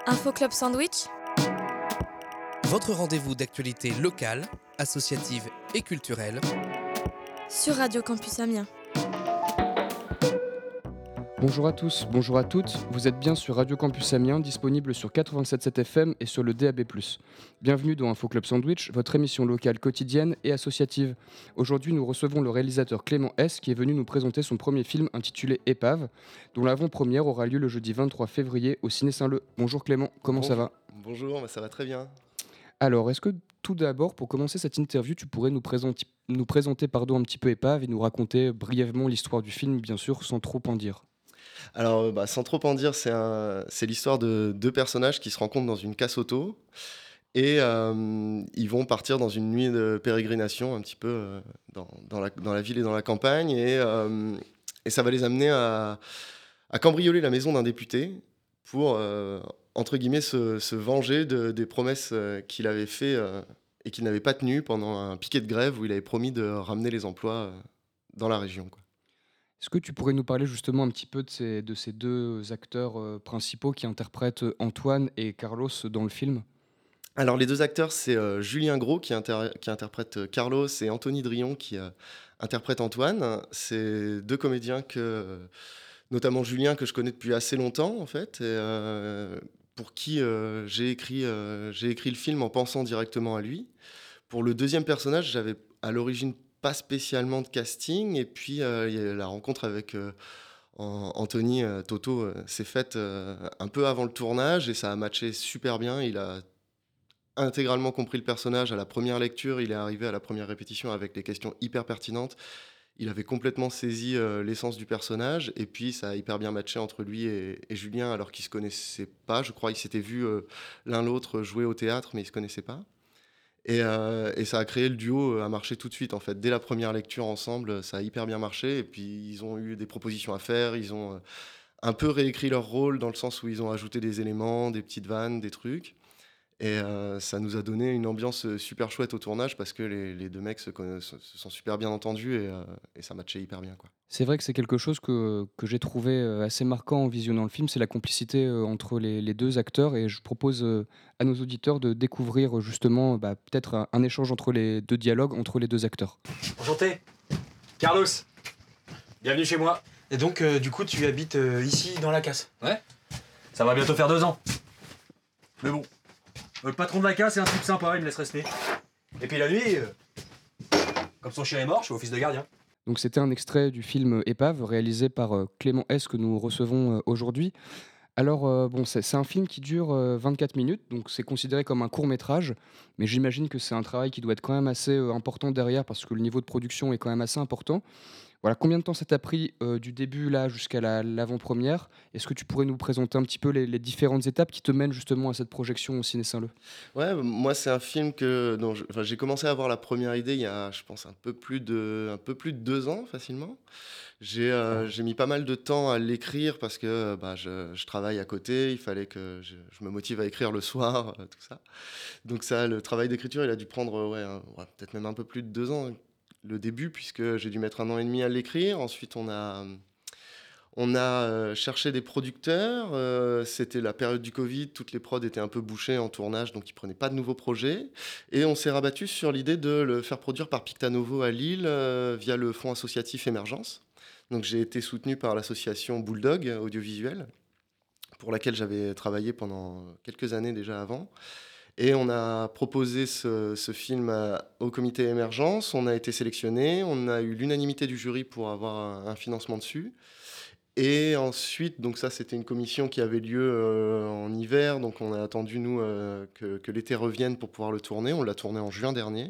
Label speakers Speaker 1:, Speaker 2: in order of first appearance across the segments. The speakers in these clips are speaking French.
Speaker 1: Info Club Sandwich,
Speaker 2: Votre rendez-vous d'actualité locale, associative et culturelle.
Speaker 1: sur Radio Campus Amiens.
Speaker 3: Bonjour à tous, bonjour à toutes, vous êtes bien sur Radio Campus Amiens, disponible sur 87.7 FM et sur le DAB+. Bienvenue dans Info Club Sandwich, votre émission locale quotidienne et associative. Aujourd'hui, nous recevons le réalisateur Clément S, qui est venu nous présenter son premier film intitulé Épave, dont l'avant-première aura lieu le jeudi 23 février au Ciné Saint-Leu. Bonjour Clément, comment ça va ?
Speaker 4: Bonjour, ça va très bien.
Speaker 3: Alors, est-ce que tout d'abord, pour commencer cette interview, tu pourrais nous présenter un petit peu Épave et nous raconter brièvement l'histoire du film, bien sûr, sans trop en dire ?
Speaker 4: Alors, sans trop en dire, c'est l'histoire de deux personnages qui se rencontrent dans une casse auto et ils vont partir dans une nuit de pérégrination un petit peu dans la ville et dans la campagne et ça va les amener à cambrioler la maison d'un député pour, entre guillemets, se venger des promesses qu'il avait fait et qu'il n'avait pas tenues pendant un piquet de grève où il avait promis de ramener les emplois dans la région, quoi.
Speaker 3: Est-ce que tu pourrais nous parler justement un petit peu de ces deux acteurs principaux qui interprètent Antoine et Carlos dans le film ?
Speaker 4: Alors les deux acteurs, c'est Julien Gros qui interprète Carlos et Anthony Drion qui interprète Antoine. C'est deux comédiens notamment Julien que je connais depuis assez longtemps en fait, et, pour qui j'ai écrit le film en pensant directement à lui. Pour le deuxième personnage, j'avais à l'origine pas spécialement de casting, et puis il y a la rencontre avec Anthony Toto s'est faite un peu avant le tournage et ça a matché super bien. Il a intégralement compris le personnage à la première lecture, il est arrivé à la première répétition avec des questions hyper pertinentes. Il avait complètement saisi l'essence du personnage et puis ça a hyper bien matché entre lui et Julien alors qu'ils se connaissaient pas. Je crois qu'ils s'étaient vus l'un l'autre jouer au théâtre mais ils se connaissaient pas. Et ça a créé le duo à marcher tout de suite en fait. Dès la première lecture ensemble, ça a hyper bien marché et puis ils ont eu des propositions à faire. Ils ont un peu réécrit leur rôle dans le sens où ils ont ajouté des éléments, des petites vannes, des trucs. Et ça nous a donné une ambiance super chouette au tournage parce que les deux mecs se sont super bien entendus et ça matchait hyper bien, quoi.
Speaker 3: C'est vrai que c'est quelque chose que j'ai trouvé assez marquant en visionnant le film, c'est la complicité entre les deux acteurs, et je propose à nos auditeurs de découvrir justement peut-être un échange entre les deux dialogues, entre les deux acteurs.
Speaker 5: Enchanté, Carlos, bienvenue chez moi. Et donc, du coup, tu habites ici dans la casse? Ouais. Ça va bientôt faire 2 ans. Mais bon, le patron de la casse est un type sympa, il me laisse rester. Et puis la nuit, comme son chien est mort, je suis office de gardien.
Speaker 3: Donc c'était un extrait du film Épave, réalisé par Clément S, que nous recevons aujourd'hui. Alors, c'est un film qui dure 24 minutes, donc c'est considéré comme un court-métrage, mais j'imagine que c'est un travail qui doit être quand même assez important derrière, parce que le niveau de production est quand même assez important. Voilà, combien de temps ça t'a pris du début là jusqu'à l'avant-première ? Est-ce que tu pourrais nous présenter un petit peu les différentes étapes qui te mènent justement à cette projection au Ciné Saint-Leu ?
Speaker 4: Ouais, moi c'est un film dont j'ai commencé à avoir la première idée il y a, je pense, un peu plus de 2 ans facilement. J'ai mis pas mal de temps à l'écrire parce que je travaille à côté, il fallait que je me motive à écrire le soir, tout ça. Donc ça, le travail d'écriture, il a dû prendre peut-être même un peu plus de 2 ans, le début, puisque j'ai dû mettre 1 an et demi à l'écrire. Ensuite, on a cherché des producteurs. C'était la période du Covid, toutes les prods étaient un peu bouchées en tournage, donc ils prenaient pas de nouveaux projets. Et on s'est rabattu sur l'idée de le faire produire par Pictanovo à Lille via le fonds associatif Émergence. Donc j'ai été soutenu par l'association Bulldog Audiovisuel, pour laquelle j'avais travaillé pendant quelques années déjà avant. Et on a proposé ce film au comité Émergence. On a été sélectionné. On a eu l'unanimité du jury pour avoir un financement dessus. Et ensuite, donc ça, c'était une commission qui avait lieu en hiver. Donc on a attendu, nous, que l'été revienne pour pouvoir le tourner. On l'a tourné en juin dernier.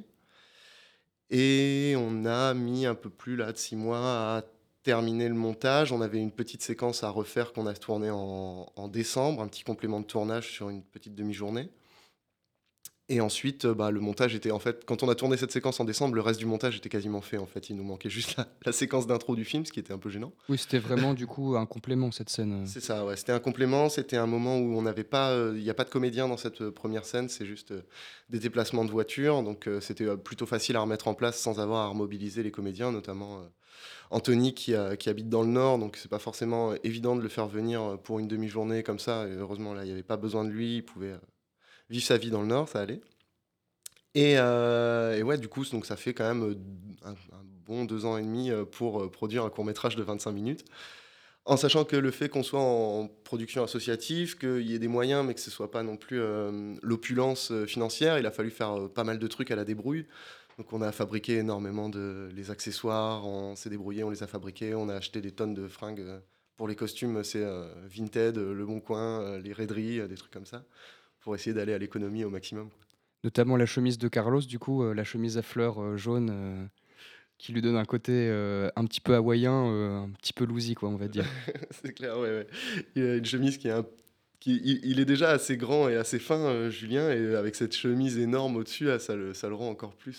Speaker 4: Et on a mis un peu plus là, de 6 mois à terminer le montage. On avait une petite séquence à refaire qu'on a tournée en décembre, un petit complément de tournage sur une petite demi-journée. Et ensuite, le montage était en fait, quand on a tourné cette séquence en décembre, le reste du montage était quasiment fait en fait. Il nous manquait juste la séquence d'intro du film, ce qui était un peu gênant.
Speaker 3: Oui, c'était vraiment du coup un complément cette scène.
Speaker 4: C'est ça, ouais. C'était un complément, c'était un moment où on n'avait pas, il n'y a pas de comédien dans cette première scène, c'est juste des déplacements de voiture, donc c'était plutôt facile à remettre en place sans avoir à remobiliser les comédiens, notamment Anthony qui habite dans le Nord, donc c'est pas forcément évident de le faire venir pour une demi-journée comme ça. Et heureusement là, il n'y avait pas besoin de lui, il pouvait vivre sa vie dans le Nord, ça allait. Et ouais, du coup, donc ça fait quand même un bon 2 ans et demi pour produire un court-métrage de 25 minutes. En sachant que le fait qu'on soit en production associative, qu'il y ait des moyens, mais que ce soit pas non plus l'opulence financière, il a fallu faire pas mal de trucs à la débrouille. Donc on a fabriqué énormément de les accessoires, on s'est débrouillé, on les a fabriqués, on a acheté des tonnes de fringues. Pour les costumes, c'est Vinted, Le Bon Coin, les raideries, des trucs comme ça, pour essayer d'aller à l'économie au maximum, quoi.
Speaker 3: Notamment la chemise de Carlos, du coup, la chemise à fleurs jaune qui lui donne un côté un petit peu hawaïen, un petit peu loosey, quoi, on va dire.
Speaker 4: C'est clair, ouais, ouais. Il a une chemise il est déjà assez grand et assez fin, Julien, et avec cette chemise énorme au-dessus, ah, ça le rend encore plus,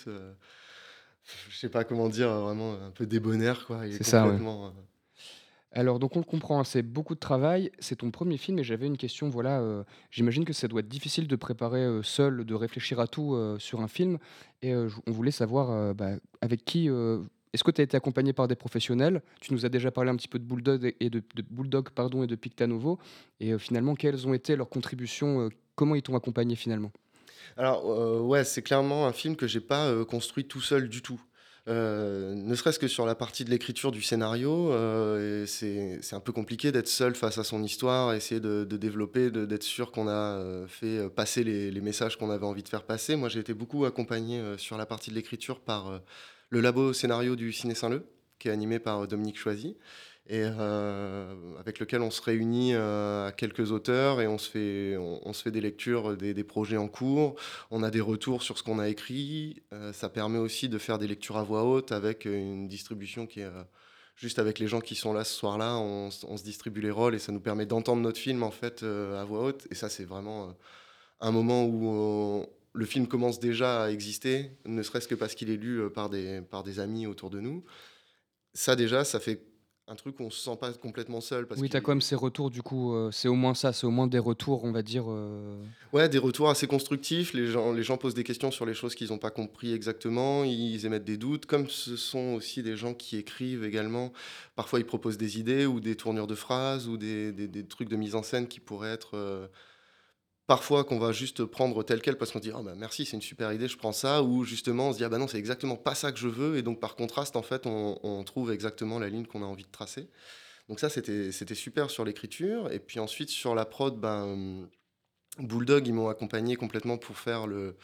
Speaker 4: je sais pas comment dire, vraiment un peu débonnaire, quoi. Il est
Speaker 3: C'est ça, ouais.
Speaker 4: complètement.
Speaker 3: Alors, donc on le comprend, hein, c'est beaucoup de travail, c'est ton premier film et j'avais une question, voilà, j'imagine que ça doit être difficile de préparer seul, de réfléchir à tout sur un film et on voulait savoir avec qui, est-ce que tu as été accompagné par des professionnels? Tu nous as déjà parlé un petit peu de Bulldog de Bulldog, pardon, et de Pictanovo et finalement, quelles ont été leurs contributions, comment ils t'ont accompagné finalement?
Speaker 4: Alors, ouais, c'est clairement un film que j'ai pas construit tout seul du tout. Ne serait-ce que sur la partie de l'écriture du scénario, et c'est un peu compliqué d'être seul face à son histoire, essayer de développer, d'être sûr qu'on a fait passer les messages qu'on avait envie de faire passer. Moi, j'ai été beaucoup accompagné sur la partie de l'écriture par le labo scénario du Ciné Saint-Leu, qui est animé par Dominique Choisy, et avec lequel on se réunit à quelques auteurs et on se fait des lectures des projets en cours. On a des retours sur ce qu'on a écrit. Ça permet aussi de faire des lectures à voix haute avec une distribution qui est juste avec les gens qui sont là ce soir-là. On se distribue les rôles et ça nous permet d'entendre notre film en fait à voix haute. Et ça, c'est vraiment un moment où le film commence déjà à exister, ne serait-ce que parce qu'il est lu par des amis autour de nous. Ça déjà, ça fait un truc où on se sent pas complètement seul parce
Speaker 3: Oui, tu as
Speaker 4: qu'il
Speaker 3: quand même ces retours du coup, c'est au moins ça, c'est au moins des retours, on va dire,
Speaker 4: ouais, des retours assez constructifs. Les gens posent des questions sur les choses qu'ils n'ont pas compris exactement. Ils émettent des doutes. Comme ce sont aussi des gens qui écrivent également, parfois ils proposent des idées ou des tournures de phrases ou des trucs de mise en scène qui pourraient être parfois qu'on va juste prendre tel quel parce qu'on se dit oh bah merci, c'est une super idée, je prends ça. Ou justement on se dit ah bah non, c'est exactement pas ça que je veux. Et donc par contraste, en fait, on trouve exactement la ligne qu'on a envie de tracer. Donc ça, c'était super sur l'écriture. Et puis ensuite, sur la prod, Bulldog, ils m'ont accompagné complètement pour faire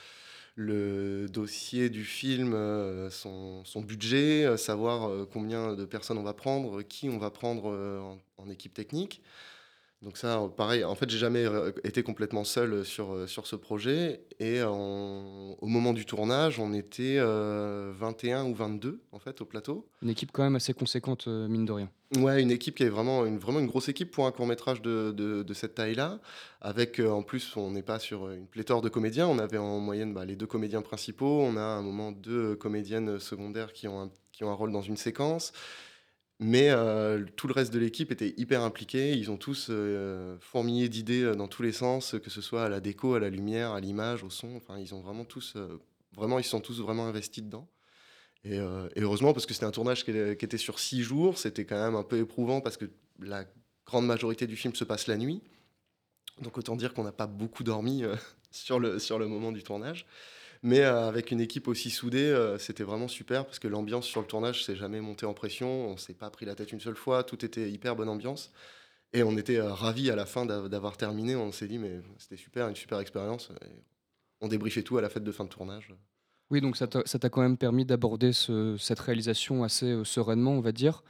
Speaker 4: le dossier du film, son budget, savoir combien de personnes on va prendre, qui on va prendre en équipe technique. Donc ça, pareil, en fait, j'ai jamais été complètement seul sur ce projet. Et au moment du tournage, on était 21 ou 22 en fait au plateau.
Speaker 3: une équipe quand même assez conséquente, mine de rien.
Speaker 4: Ouais, une équipe qui est vraiment une grosse équipe pour un court-métrage de cette taille-là. Avec, en plus, on n'est pas sur une pléthore de comédiens. On avait en moyenne les deux comédiens principaux. On a à un moment deux comédiennes secondaires qui ont un rôle dans une séquence. Mais tout le reste de l'équipe était hyper impliqué. Ils ont tous fourmillé d'idées dans tous les sens, que ce soit à la déco, à la lumière, à l'image, au son. Enfin, ils ont vraiment tous, ils se sont tous vraiment investis dedans. Et heureusement, parce que c'était un tournage qui était sur 6 jours, c'était quand même un peu éprouvant parce que la grande majorité du film se passe la nuit. Donc autant dire qu'on n'a pas beaucoup dormi sur le moment du tournage. Mais avec une équipe aussi soudée, c'était vraiment super parce que l'ambiance sur le tournage s'est jamais montée en pression. On s'est pas pris la tête une seule fois. Tout était hyper bonne ambiance. Et on était ravis à la fin d'avoir terminé. On s'est dit, mais c'était super, une super expérience. Et on débriefait tout à la fête de fin de tournage.
Speaker 3: Oui, donc ça t'a quand même permis d'aborder cette réalisation assez sereinement, on va dire.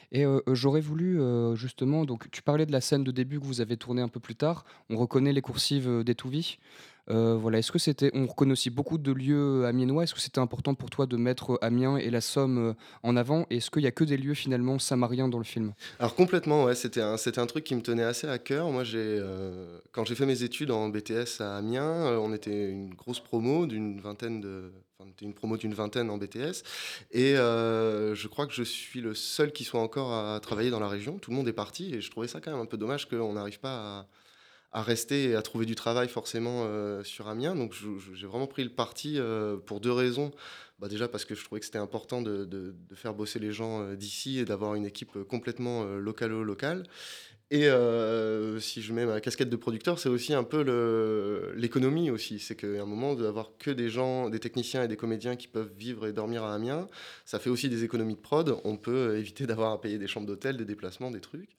Speaker 3: Et j'aurais voulu, justement donc tu parlais de la scène de début que vous avez tournée un peu plus tard. On reconnaît les coursives, d'Étouvie. Voilà, est-ce que c'était on reconnaît aussi beaucoup de lieux amiénois. Est-ce que c'était important pour toi de mettre, Amiens et la Somme, en avant? Et est-ce qu'il y a que des lieux finalement samariens dans le film?
Speaker 4: Alors complètement, ouais, c'était un truc qui me tenait assez à cœur. Moi, quand j'ai fait mes études en BTS à Amiens, on était une grosse promo d'une vingtaine enfin, on était une promo d'une vingtaine en BTS, et je crois que je suis le seul qui soit encore à travailler dans la région. Tout le monde est parti, et je trouvais ça quand même un peu dommage qu'on n'arrive pas à rester et à trouver du travail forcément sur Amiens. Donc j'ai vraiment pris le parti pour deux raisons. Bah, déjà parce que je trouvais que c'était important de faire bosser les gens d'ici et d'avoir une équipe complètement locale. Et si je mets ma casquette de producteur, c'est aussi un peu l'économie aussi. C'est qu'à un moment, d'avoir que des gens, des techniciens et des comédiens qui peuvent vivre et dormir à Amiens, ça fait aussi des économies de prod. On peut éviter d'avoir à payer des chambres d'hôtel, des déplacements, des trucs.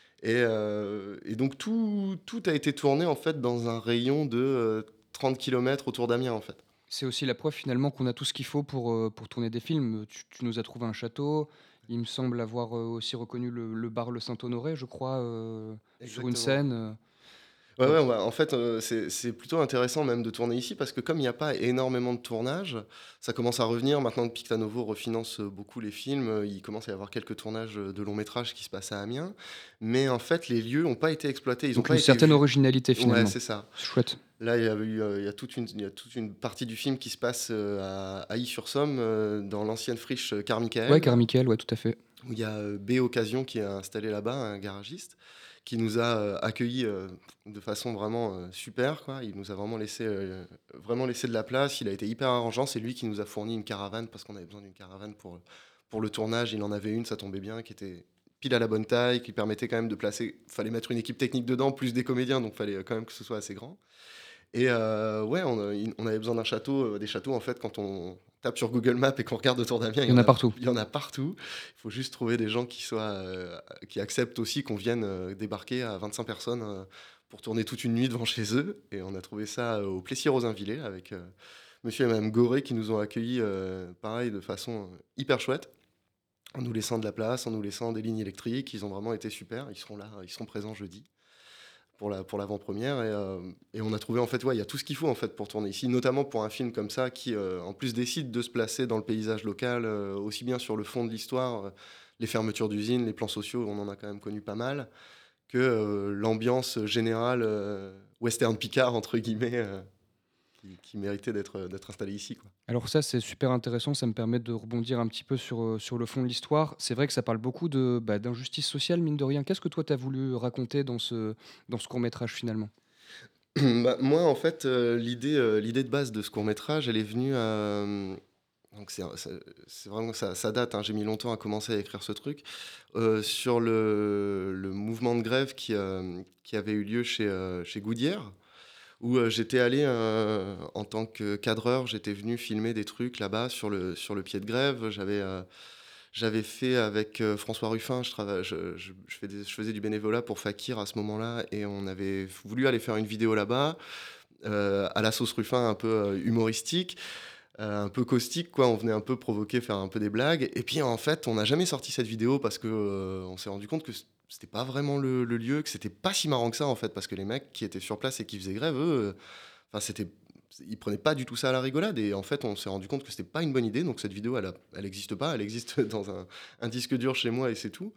Speaker 4: Et donc tout a été tourné en fait dans un rayon de 30 km autour d'Amiens en fait.
Speaker 3: C'est aussi la preuve finalement qu'on a tout ce qu'il faut pour tourner des films. Tu nous as trouvé un château. Il me semble avoir, aussi reconnu le bar Le Saint-Honoré, je crois, sur une
Speaker 4: Exactement.
Speaker 3: scène,
Speaker 4: Ouais,
Speaker 3: ouais.
Speaker 4: ouais, en fait, c'est plutôt intéressant même de tourner ici parce que comme il n'y a pas énormément de tournages, ça commence à revenir. Maintenant que Picta Novo refinance beaucoup les films, il commence à y avoir quelques tournages de longs métrages qui se passent à Amiens. Mais en fait, les lieux n'ont pas été exploités, ils n'ont
Speaker 3: Donc
Speaker 4: pas
Speaker 3: une
Speaker 4: été
Speaker 3: certaine
Speaker 4: vus.
Speaker 3: originalité
Speaker 4: Ouais,
Speaker 3: finalement.
Speaker 4: c'est ça.
Speaker 3: C'est chouette.
Speaker 4: Là, il y a toute une partie du film qui se passe à Ailly-sur-Somme, dans l'ancienne friche
Speaker 3: Ouais,
Speaker 4: Carmichael,
Speaker 3: Carmichael, ouais, tout à fait.
Speaker 4: où il y a B Occasion qui est installé là-bas, un garagiste, qui nous a accueillis de façon vraiment super, quoi. Il nous a vraiment laissé de la place. Il a été hyper arrangeant. C'est lui qui nous a fourni une caravane parce qu'on avait besoin d'une caravane pour le tournage. Il en avait une, ça tombait bien, qui était pile à la bonne taille, qui permettait quand même de placer. Fallait mettre une équipe technique dedans, plus des comédiens, donc fallait quand même que ce soit assez grand. Et ouais, on avait besoin d'un château, des châteaux en fait, quand on tape sur Google Maps et qu'on regarde autour d'Amiens,
Speaker 3: Il y en a partout.
Speaker 4: il y en a partout. Il faut juste trouver des gens qui acceptent aussi qu'on vienne débarquer à 25 personnes pour tourner toute une nuit devant chez eux. Et on a trouvé ça au Plessis-Rosainvillers avec monsieur et madame Goré qui nous ont accueillis, pareil, de façon hyper chouette, en nous laissant de la place, en nous laissant des lignes électriques. Ils ont vraiment été super. Ils seront là, ils seront présents jeudi pour l'avant-première, et on a trouvé en fait, ouais, il y a tout ce qu'il faut en fait pour tourner ici, notamment pour un film comme ça qui en plus décide de se placer dans le paysage local, aussi bien sur le fond de l'histoire, les fermetures d'usines, les plans sociaux, on en a quand même connu pas mal, que l'ambiance générale western picard entre guillemets, qui méritait d'être installée ici, quoi.
Speaker 3: Alors ça, c'est super intéressant, ça me permet de rebondir un petit peu sur le fond de l'histoire. C'est vrai que ça parle beaucoup d'injustice sociale, mine de rien. Qu'est-ce que toi, tu as voulu raconter dans ce court-métrage, finalement?
Speaker 4: Bah, moi, en fait, l'idée de base de ce court métrage, elle est venue donc c'est vraiment ça date, hein, j'ai mis longtemps à commencer à écrire ce truc, sur le mouvement de grève qui avait eu lieu chez Goodyear, où j'étais allé en tant que cadreur, j'étais venu filmer des trucs là-bas sur le pied de grève. J'avais fait avec François Ruffin, je faisais du bénévolat pour Fakir à ce moment-là, et on avait voulu aller faire une vidéo là-bas, à la sauce Ruffin, un peu humoristique, un peu caustique, quoi. On venait un peu provoquer, faire un peu des blagues. Et puis en fait, on n'a jamais sorti cette vidéo parce que on s'est rendu compte que c'était pas vraiment le lieu, que c'était pas si marrant que ça en fait, parce que les mecs qui étaient sur place et qui faisaient grève, eux, enfin ils prenaient pas du tout ça à la rigolade. Et en fait, on s'est rendu compte que c'était pas une bonne idée. Donc cette vidéo, elle existe pas, elle existe dans un disque dur chez moi et c'est tout.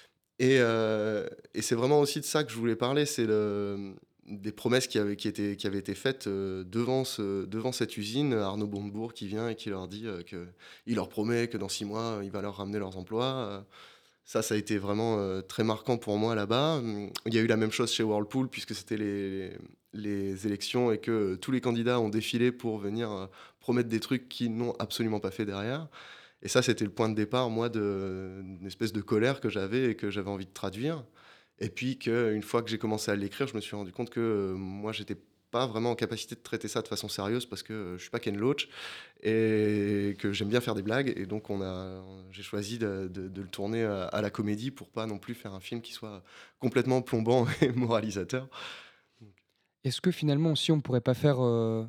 Speaker 4: Et c'est vraiment aussi de ça que je voulais parler, c'est des promesses qui avaient été faites devant cette usine. Arnaud Montebourg qui vient et qui leur dit qu'il leur promet que dans 6 mois, il va leur ramener leurs emplois. Ça a été vraiment très marquant pour moi là-bas. Il y a eu la même chose chez Whirlpool, puisque c'était les élections et que tous les candidats ont défilé pour venir promettre des trucs qu'ils n'ont absolument pas fait derrière. Et ça, c'était le point de départ, moi, d'une espèce de colère que j'avais et que j'avais envie de traduire. Et puis qu'une fois que j'ai commencé à l'écrire, je me suis rendu compte que moi, j'étais pas vraiment en capacité de traiter ça de façon sérieuse parce que je suis pas Ken Loach et que j'aime bien faire des blagues. Et donc, j'ai choisi de le tourner à la comédie pour pas non plus faire un film qui soit complètement plombant et moralisateur.
Speaker 3: Est-ce que finalement aussi, on pourrait pas faire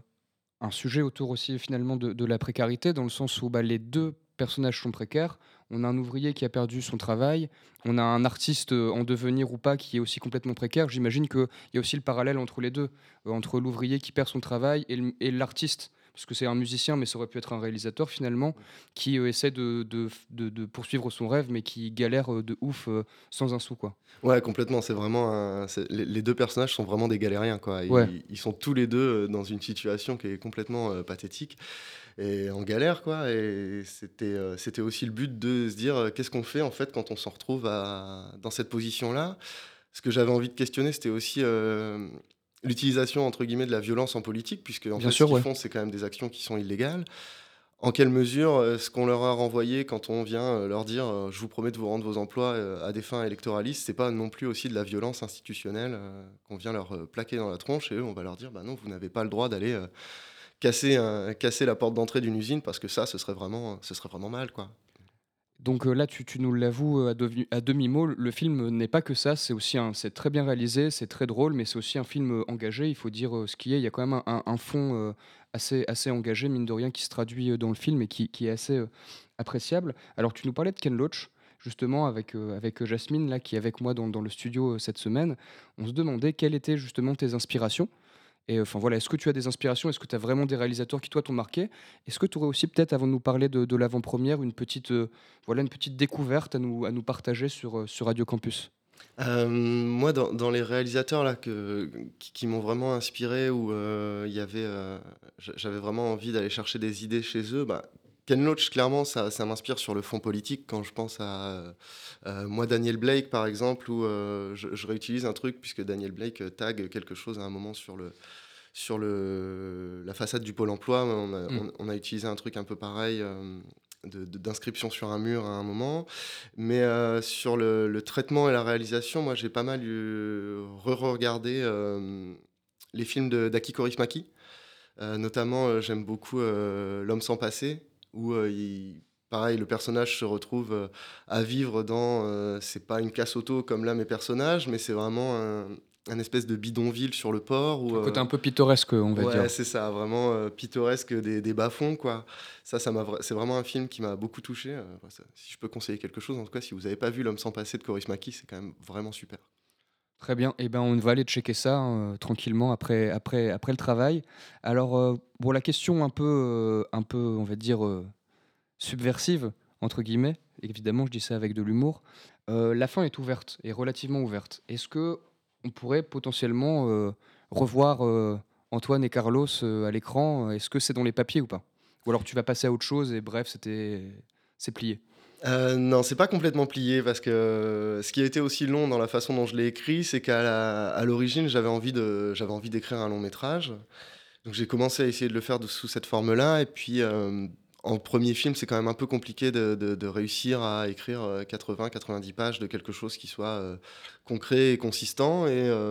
Speaker 3: un sujet autour aussi finalement de la précarité, dans le sens où les deux personnages sont précaires. on a un ouvrier qui a perdu son travail, on a un artiste en devenir ou pas qui est aussi complètement précaire. J'imagine qu'il y a aussi le parallèle entre les deux, entre l'ouvrier qui perd son travail et l'artiste. Parce que c'est un musicien, mais ça aurait pu être un réalisateur finalement, qui essaie de poursuivre son rêve, mais qui galère de ouf sans un sou, quoi.
Speaker 4: Ouais, complètement. C'est vraiment les deux personnages sont vraiment des galériens, quoi.
Speaker 3: Ouais.
Speaker 4: Ils sont tous les deux dans une situation qui est complètement pathétique et en galère, quoi. Et c'était aussi le but de se dire qu'est-ce qu'on fait en fait quand on se retrouve dans cette position-là. Ce que j'avais envie de questionner, c'était aussi l'utilisation entre guillemets de la violence en politique, puisque en
Speaker 3: Bien
Speaker 4: fait,
Speaker 3: sûr,
Speaker 4: ce qu'ils
Speaker 3: ouais.
Speaker 4: font, c'est quand même des actions qui sont illégales. En quelle mesure ce qu'on leur a renvoyé quand on vient leur dire je vous promets de vous rendre vos emplois à des fins électoralistes, c'est pas non plus aussi de la violence institutionnelle qu'on vient leur plaquer dans la tronche et eux on va leur dire bah non, vous n'avez pas le droit d'aller casser la porte d'entrée d'une usine parce que ça ce serait vraiment mal, quoi.
Speaker 3: Donc là, tu nous l'avoues à demi-mot, le film n'est pas que ça, c'est très bien réalisé, c'est très drôle, mais c'est aussi un film engagé, il faut dire ce qui est. Il y a quand même un fond assez engagé, mine de rien, qui se traduit dans le film et qui est assez appréciable. Alors, tu nous parlais de Ken Loach, justement, avec Jasmine, là, qui est avec moi dans le studio cette semaine. On se demandait quelles étaient justement tes inspirations. Et enfin voilà, est-ce que tu as des inspirations? Est-ce que tu as vraiment des réalisateurs qui, toi, t'ont marqué? Est-ce que tu aurais aussi, peut-être, avant de nous parler de l'avant-première, une petite découverte à nous partager sur Radio Campus?
Speaker 4: Moi, dans les réalisateurs là, qui m'ont vraiment inspiré, où j'avais vraiment envie d'aller chercher des idées chez eux, bah, Ken Loach, clairement, ça m'inspire sur le fond politique quand je pense à moi, Daniel Blake, par exemple, où je réutilise un truc, puisque Daniel Blake tag quelque chose à un moment la façade du Pôle emploi. On a utilisé un truc un peu pareil. D'inscription sur un mur à un moment, mais sur le traitement et la réalisation, moi j'ai pas mal re-regardé les films d'Aki Kaurismäki, notamment j'aime beaucoup L'homme sans passé, où pareil, le personnage se retrouve à vivre dans, c'est pas une casse auto comme là mes personnages, mais c'est vraiment un espèce de bidonville sur le port. Où,
Speaker 3: Un côté un peu pittoresque, on va
Speaker 4: ouais,
Speaker 3: dire.
Speaker 4: c'est ça, vraiment pittoresque des bas-fonds, quoi. C'est vraiment un film qui m'a beaucoup touché. Si je peux conseiller quelque chose, en tout cas, si vous n'avez pas vu L'homme sans passé de Kaurismäki, c'est quand même vraiment super.
Speaker 3: Très bien, et ben on va aller checker ça tranquillement après le travail. Alors, bon, la question on va dire, subversive, entre guillemets, évidemment, je dis ça avec de l'humour. La fin est ouverte, est relativement ouverte. Est-ce que on pourrait potentiellement revoir Antoine et Carlos à l'écran? Est-ce que c'est dans les papiers ou pas? Ou alors tu vas passer à autre chose et bref, c'est plié.
Speaker 4: Non, c'est pas complètement plié, parce que ce qui a été aussi long dans la façon dont je l'ai écrit, c'est à l'origine, j'avais envie d'écrire un long métrage. Donc j'ai commencé à essayer de le faire sous cette forme-là. Et puis en premier film, c'est quand même un peu compliqué de réussir à écrire 80-90 pages de quelque chose qui soit concret et consistant.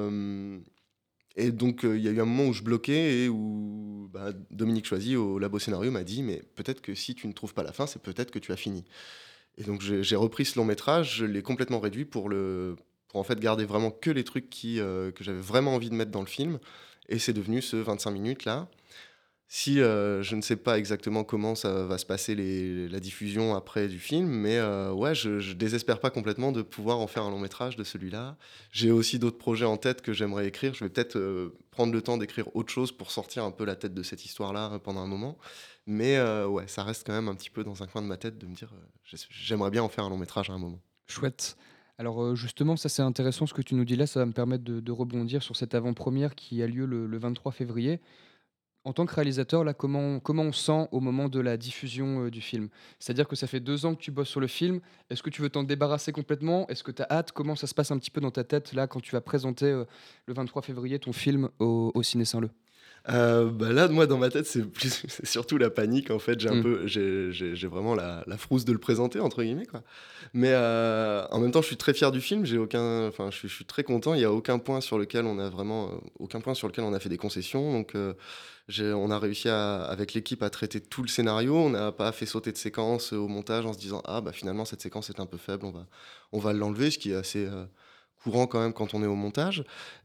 Speaker 4: Et donc il y a eu un moment où je bloquais et où Dominique Choisy au Labo Scénario m'a dit mais peut-être que si tu ne trouves pas la fin, c'est peut-être que tu as fini. Et donc j'ai repris ce long métrage, je l'ai complètement réduit pour en fait garder vraiment que les trucs que j'avais vraiment envie de mettre dans le film. Et c'est devenu ce 25 minutes là. Si je ne sais pas exactement comment ça va se passer la diffusion après du film, mais ouais, je désespère pas complètement de pouvoir en faire un long métrage de celui-là. J'ai aussi d'autres projets en tête que j'aimerais écrire. Je vais peut-être prendre le temps d'écrire autre chose pour sortir un peu la tête de cette histoire-là pendant un moment. Mais ouais, ça reste quand même un petit peu dans un coin de ma tête de me dire j'aimerais bien en faire un long métrage à un moment.
Speaker 3: Chouette. Alors justement, ça c'est intéressant ce que tu nous dis là, ça va me permettre de rebondir sur cette avant-première qui a lieu le 23 février. En tant que réalisateur, là, comment on sent au moment de la diffusion du film? C'est-à-dire que ça fait 2 ans que tu bosses sur le film. Est-ce que tu veux t'en débarrasser complètement? Est-ce que tu as hâte? Comment ça se passe un petit peu dans ta tête là quand tu vas présenter le 23 février ton film au Ciné Saint-Leu?
Speaker 4: Là, moi, dans ma tête, c'est surtout la panique. En fait, j'ai vraiment la frousse de le présenter, entre guillemets, quoi. Mais en même temps, je suis très fier du film. Je suis très content. Il n'y a aucun point sur lequel on a fait des concessions. Donc, on a réussi avec l'équipe à traiter tout le scénario. On n'a pas fait sauter de séquence au montage en se disant finalement cette séquence est un peu faible. On va l'enlever, ce qui est assez courant quand même quand on est au montage.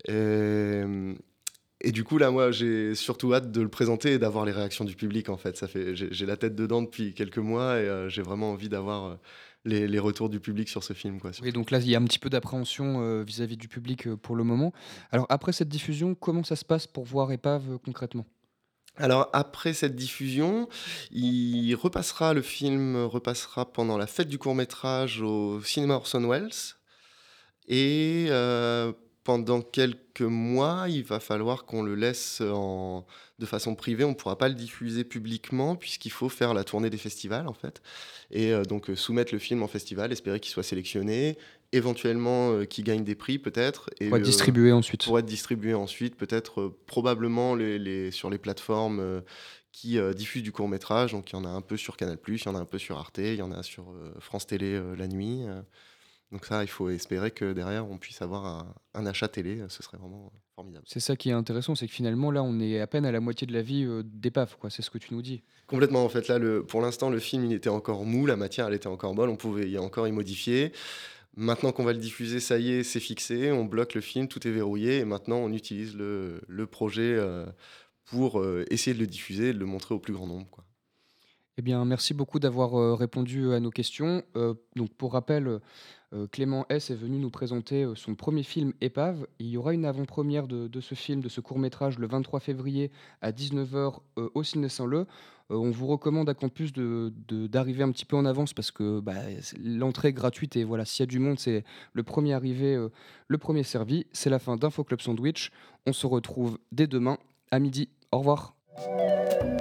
Speaker 4: Et du coup, là, moi, j'ai surtout hâte de le présenter et d'avoir les réactions du public, en fait. J'ai la tête dedans depuis quelques mois et j'ai vraiment envie d'avoir les retours du public sur ce film, quoi.
Speaker 3: Oui, donc là, il y a un petit peu d'appréhension vis-à-vis du public pour le moment. Alors, après cette diffusion, comment ça se passe pour voir Épave concrètement?
Speaker 4: Alors après cette diffusion, le film repassera pendant la fête du court-métrage au cinéma Orson Welles. Et pendant quelques mois, il va falloir qu'on le laisse de façon privée. On ne pourra pas le diffuser publiquement puisqu'il faut faire la tournée des festivals, en fait. Et donc soumettre le film en festival, espérer qu'il soit sélectionné, éventuellement qu'il gagne des prix peut-être. Et
Speaker 3: Pour être distribué ensuite.
Speaker 4: pour être distribué ensuite, peut-être probablement sur les plateformes qui diffusent du court-métrage. Donc il y en a un peu sur Canal+, il y en a un peu sur Arte, il y en a sur France Télé la nuit. Donc ça, il faut espérer que derrière, on puisse avoir un achat télé. Ce serait vraiment formidable.
Speaker 3: C'est ça qui est intéressant, c'est que finalement, là, on est à peine à la moitié de la vie d'Épave, quoi. C'est ce que tu nous dis.
Speaker 4: Complètement, en fait. Là, pour l'instant, le film, il était encore mou, la matière, elle était encore molle, on pouvait encore y modifier. Maintenant qu'on va le diffuser, ça y est, c'est fixé, on bloque le film, tout est verrouillé, et maintenant, on utilise le projet pour essayer de le diffuser et de le montrer au plus grand nombre, quoi.
Speaker 3: Eh bien, merci beaucoup d'avoir répondu à nos questions. Donc, pour rappel, Clément S est venu nous présenter son premier film Épave. Il y aura une avant-première de ce film, de ce court-métrage, le 23 février à 19h au Ciné Saint-Leu. On vous recommande à Campus d'arriver un petit peu en avance parce que l'entrée est gratuite et voilà, s'il y a du monde, c'est le premier arrivé, le premier servi. C'est la fin d'Info Club Sandwich. On se retrouve dès demain à midi. Au revoir.